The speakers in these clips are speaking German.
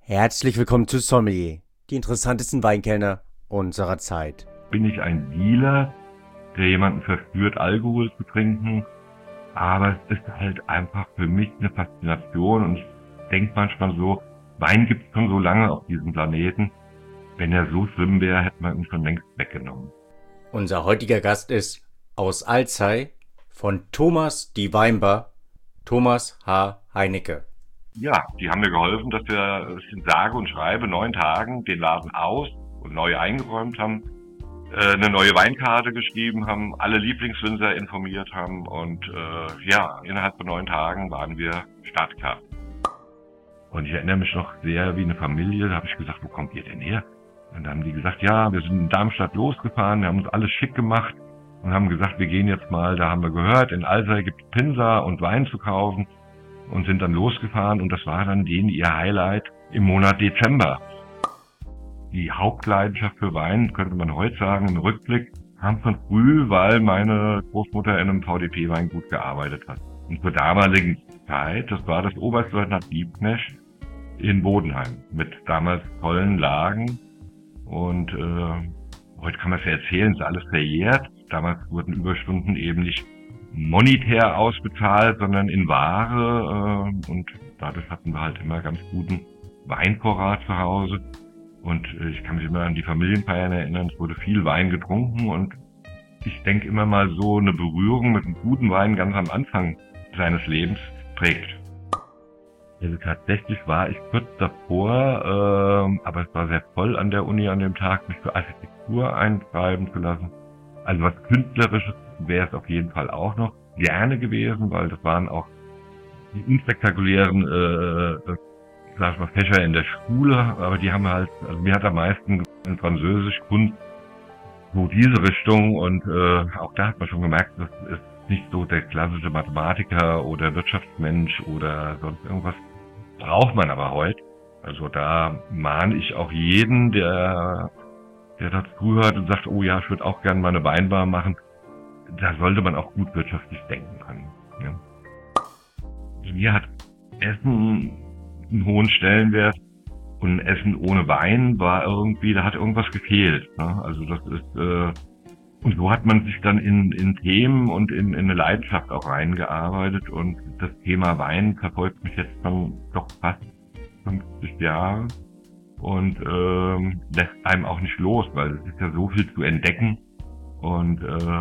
Herzlich willkommen zu Sommelier, die interessantesten Weinkellner unserer Zeit. Bin ich ein Dealer, der jemanden verführt, Alkohol zu trinken, aber es ist halt einfach für mich eine Faszination und ich denke manchmal so, Wein gibt es schon so lange auf diesem Planeten. Wenn er so schlimm wäre, hätte man ihn schon längst weggenommen. Unser heutiger Gast ist aus Alzey von Thomas die Weinbar, Thomas H. Heinecke. Ja, die haben mir geholfen, dass wir in sage und schreibe 9 Tagen den Laden aus und neu eingeräumt haben, eine neue Weinkarte geschrieben haben, alle Lieblingswinzer informiert haben und innerhalb von 9 Tagen waren wir startklar. Und ich erinnere mich noch sehr wie eine Familie, da habe ich gesagt, wo kommt ihr denn her? Und dann haben die gesagt, ja, wir sind in Darmstadt losgefahren, wir haben uns alles schick gemacht und haben gesagt, wir gehen jetzt mal, da haben wir gehört, in Alzey gibt es Pinsa und Wein zu kaufen. Und sind dann losgefahren und das war dann denen ihr Highlight im Monat Dezember. Die Hauptleidenschaft für Wein, könnte man heute sagen, im Rückblick, kam von früh, weil meine Großmutter in einem VDP-Weingut gearbeitet hat. Und zur damaligen Zeit, das war das Oberstleutnant Liebknecht in Bodenheim mit damals tollen Lagen. Und heute kann man es ja erzählen, ist alles verjährt. Damals wurden Überstunden eben nicht monetär ausbezahlt, sondern in Ware und dadurch hatten wir halt immer ganz guten Weinvorrat zu Hause und ich kann mich immer an die Familienfeiern erinnern, es wurde viel Wein getrunken und ich denke immer mal so, eine Berührung mit einem guten Wein ganz am Anfang seines Lebens prägt. Also tatsächlich war ich kurz davor, aber es war sehr voll an der Uni an dem Tag, mich für Architektur einschreiben zu lassen. Also was Künstlerisches wäre es auf jeden Fall auch noch gerne gewesen, weil das waren auch die unspektakulären sag ich mal, Fächer in der Schule, aber die haben halt, also mir hat am meisten in Französisch, Kunst, so diese Richtung und auch da hat man schon gemerkt, das ist nicht so der klassische Mathematiker oder Wirtschaftsmensch oder sonst irgendwas. Braucht man aber heute. Also da mahne ich auch jeden, der dazu hört und sagt, oh ja, ich würde auch gerne mal eine Weinbar machen, da sollte man auch gut wirtschaftlich denken können. Ja. Mir hat Essen einen hohen Stellenwert und Essen ohne Wein war irgendwie, da hat irgendwas gefehlt. Ne? Also das ist, und so hat man sich dann in Themen und in eine Leidenschaft auch reingearbeitet und das Thema Wein verfolgt mich jetzt schon doch fast 50 Jahre. Und lässt einem auch nicht los, weil es ist ja so viel zu entdecken. Und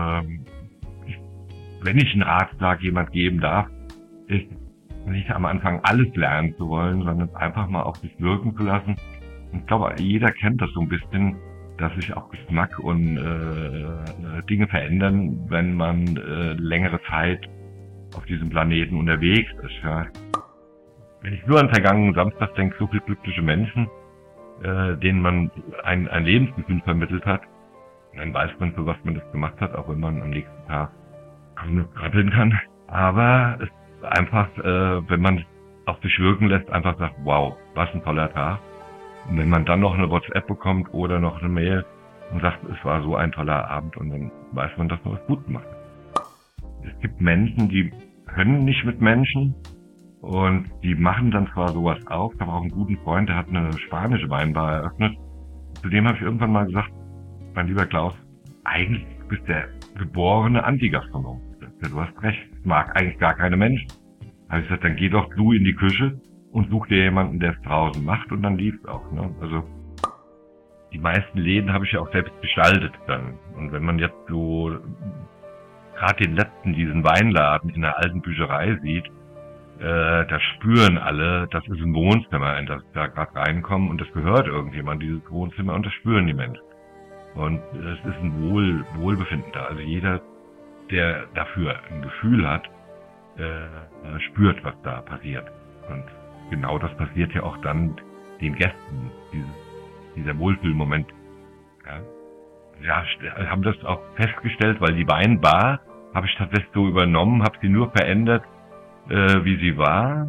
wenn ich einen Ratschlag jemand geben darf, ist nicht am Anfang alles lernen zu wollen, sondern einfach mal auf sich wirken zu lassen. Und ich glaube, jeder kennt das so ein bisschen, dass sich auch Geschmack und Dinge verändern, wenn man längere Zeit auf diesem Planeten unterwegs ist. Ja. Wenn ich nur an vergangenen Samstag denke, so viele glückliche Menschen, denen man ein Lebensgefühl vermittelt hat, dann weiß man, für was man das gemacht hat, auch wenn man am nächsten Tag kaum krabbeln kann. Aber es ist einfach, wenn man auf sich wirken lässt, einfach sagt, wow, was ein toller Tag. Und wenn man dann noch eine WhatsApp bekommt oder noch eine Mail und sagt, es war so ein toller Abend und dann weiß man, dass man was gut gemacht hat. Es gibt Menschen, die können nicht mit Menschen. Und die machen dann zwar sowas auf, ich habe auch einen guten Freund, der hat eine spanische Weinbar eröffnet. Zu dem habe ich irgendwann mal gesagt, mein lieber Klaus, eigentlich bist du der geborene Antigastronom. Du hast recht, ich mag eigentlich gar keine Menschen. Da habe ich gesagt, dann geh doch du in die Küche und such dir jemanden, der es draußen macht und dann lief's auch. Ne? Also die meisten Läden habe ich ja auch selbst gestaltet dann. Und wenn man jetzt so gerade den letzten, diesen Weinladen in der alten Bücherei sieht, da spüren alle, das ist ein Wohnzimmer, in das da gerade reinkommen und das gehört irgendjemand, dieses Wohnzimmer, und das spüren die Menschen. Und es ist ein Wohlbefinden da. Also jeder, der dafür ein Gefühl hat, spürt, was da passiert. Und genau das passiert ja auch dann den Gästen, dieser Wohlfühlmoment. Ja, haben das auch festgestellt, weil die Weinbar habe ich tatsächlich so übernommen, habe sie nur verändert, wie sie war,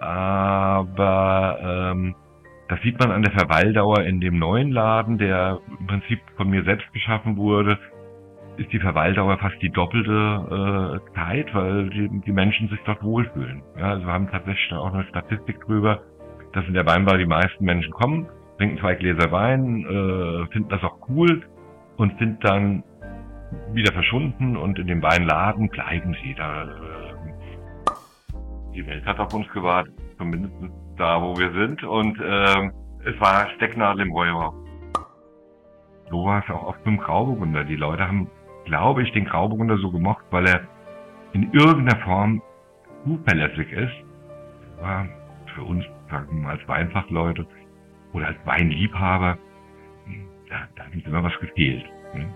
aber das sieht man an der Verweildauer in dem neuen Laden, der im Prinzip von mir selbst geschaffen wurde, ist die Verweildauer fast die doppelte Zeit, weil die Menschen sich dort wohlfühlen. Ja, also wir haben tatsächlich auch eine Statistik drüber, dass in der Weinbar die meisten Menschen kommen, trinken 2 Gläser Wein, finden das auch cool und sind dann wieder verschwunden und in dem Weinladen bleiben sie da. Die Welt hat auf uns gewartet, zumindest da, wo wir sind, und es war Stecknadel im Heuhauch. So war es auch oft mit dem Grauburgunder. Die Leute haben, glaube ich, den Grauburgunder so gemocht, weil er in irgendeiner Form zuverlässig ist. Das war für uns, sagen wir mal, als Weinfachleute oder als Weinliebhaber, da hat uns immer was gefehlt. Ne?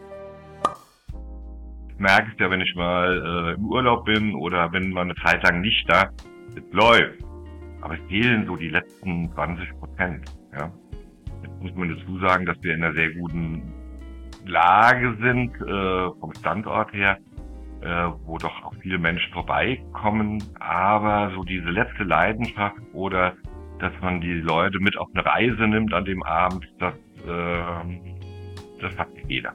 Ich merke es ja, wenn ich mal im Urlaub bin oder wenn man eine Zeit lang nicht da ist, es läuft. Aber es fehlen so die letzten 20%. Ja? Jetzt muss man dazu sagen, dass wir in einer sehr guten Lage sind, vom Standort her, wo doch auch viele Menschen vorbeikommen. Aber so diese letzte Leidenschaft oder dass man die Leute mit auf eine Reise nimmt an dem Abend, das hat nicht jeder.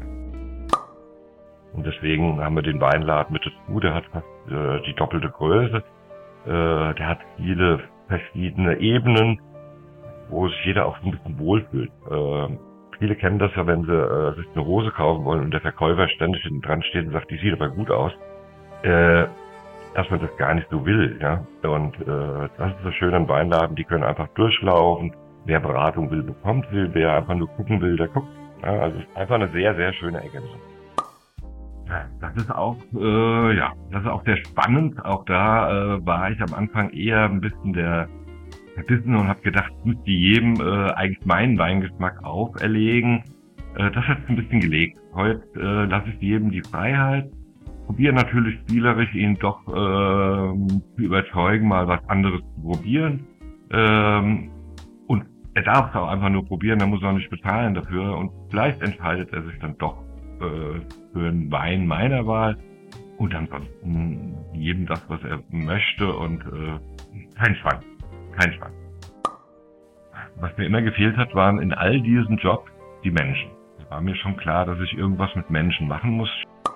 Und deswegen haben wir den Weinladen mit dazu, der hat fast die doppelte Größe. Der hat viele verschiedene Ebenen, wo sich jeder auch so ein bisschen wohlfühlt. Viele kennen das ja, wenn sie sich eine Hose kaufen wollen und der Verkäufer ständig hinten dran steht und sagt, die sieht aber gut aus, dass man das gar nicht so will. Ja? Und das ist das Schöne an Weinladen, die können einfach durchlaufen. Wer Beratung will, bekommt sie. Wer einfach nur gucken will, der guckt. Ja? Also es ist einfach eine sehr, sehr schöne Ergänzung. Das ist auch, das ist auch sehr spannend. Auch da war ich am Anfang eher ein bisschen der verbissen und habe gedacht, ich müsste jedem eigentlich meinen Weingeschmack auferlegen. Das hat es ein bisschen gelegt. Heute lasse ich jedem die Freiheit. Probiere natürlich spielerisch, ihn doch zu überzeugen, mal was anderes zu probieren. Und er darf es auch einfach nur probieren, er muss auch nicht bezahlen dafür. Und vielleicht entscheidet er sich dann doch für einen Wein meiner Wahl und ansonsten jedem das, was er möchte und kein Zwang. Was mir immer gefehlt hat, waren in all diesen Jobs die Menschen. Es war mir schon klar, dass ich irgendwas mit Menschen machen muss.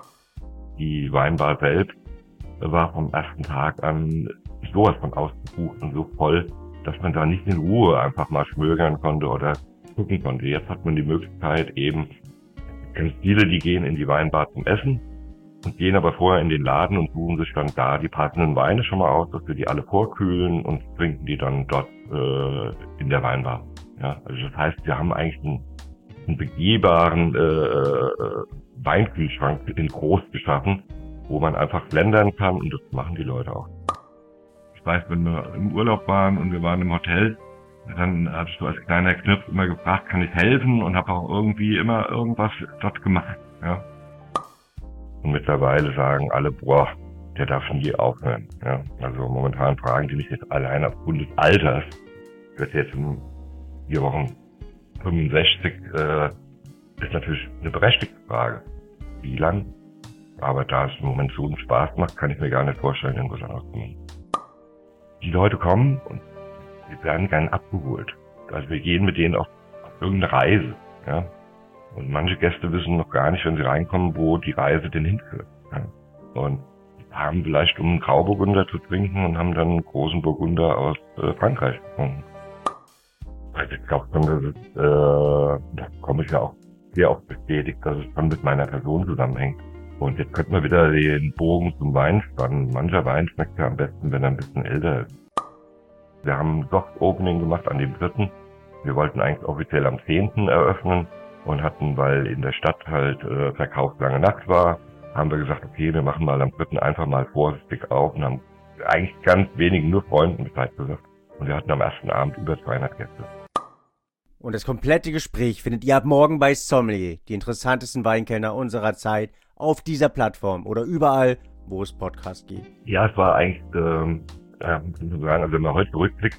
Die Weinbar selbst war vom ersten Tag an sowas von ausgebucht und so voll, dass man da nicht in Ruhe einfach mal schmögern konnte oder gucken konnte. Jetzt hat man die Möglichkeit eben, ganz viele, die gehen in die Weinbar zum Essen und gehen aber vorher in den Laden und suchen sich dann da die passenden Weine schon mal aus, dass wir die alle vorkühlen und trinken die dann dort in der Weinbar. Ja, also das heißt, wir haben eigentlich einen begehbaren Weinkühlschrank in groß geschaffen, wo man einfach blendern kann und das machen die Leute auch. Ich weiß, wenn wir im Urlaub waren und wir waren im Hotel, dann hattest du als kleiner Knirps immer gefragt, kann ich helfen, und habe auch irgendwie immer irgendwas dort gemacht. Ja. Und mittlerweile sagen alle, boah, der darf nie aufhören. Ja. Also momentan fragen die mich jetzt allein aufgrund des Alters. Ich werde jetzt in 4 Wochen 65, ist natürlich eine berechtigte Frage. Wie lang? Aber da es im Moment so einen Spaß macht, kann ich mir gar nicht vorstellen, irgendwas anderes zu machen. Die Leute kommen und wir werden gern abgeholt. Also wir gehen mit denen auf irgendeine Reise. Ja? Und manche Gäste wissen noch gar nicht, wenn sie reinkommen, wo die Reise denn hinführt. Ja? Und haben vielleicht, um einen Grauburgunder zu trinken, und haben dann einen großen Burgunder aus Frankreich getrunken. Also ich glaube schon, das bekomme ich ja auch sehr oft bestätigt, dass es schon mit meiner Person zusammenhängt. Und jetzt könnten wir wieder den Bogen zum Wein spannen. Mancher Wein schmeckt ja am besten, wenn er ein bisschen älter ist. Wir haben ein Soft-Opening gemacht an dem 3. Wir wollten eigentlich offiziell am 10. eröffnen und hatten, weil in der Stadt halt Verkauf lange Nacht war, haben wir gesagt, okay, wir machen mal am 3. einfach mal vorsichtig auf und haben eigentlich ganz wenigen, nur Freunden Bescheid gesagt. Und wir hatten am ersten Abend über 200 Gäste. Und das komplette Gespräch findet ihr ab morgen bei Sommelier, die interessantesten Weinkellner unserer Zeit, auf dieser Plattform oder überall, wo es Podcasts gibt. Ja, es war eigentlich, also wenn man heute zurückblickt,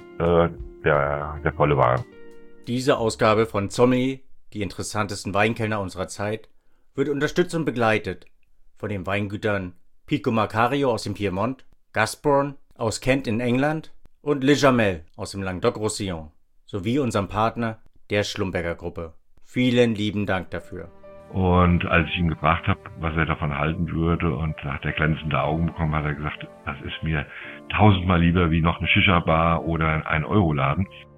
der volle Wahn. Diese Ausgabe von Sommelier, die interessantesten Weinkellner unserer Zeit, wird unterstützt und begleitet von den Weingütern Pico Macario aus dem Piemont, Gasborn aus Kent in England und Le Jamel aus dem Languedoc-Roussillon, sowie unserem Partner, der Schlumberger Gruppe. Vielen lieben Dank dafür. Und als ich ihn gefragt habe, was er davon halten würde, und da hat er glänzende Augen bekommen, hat er gesagt, das ist mir 1000-mal lieber wie noch eine Shisha-Bar oder ein Euro-Laden.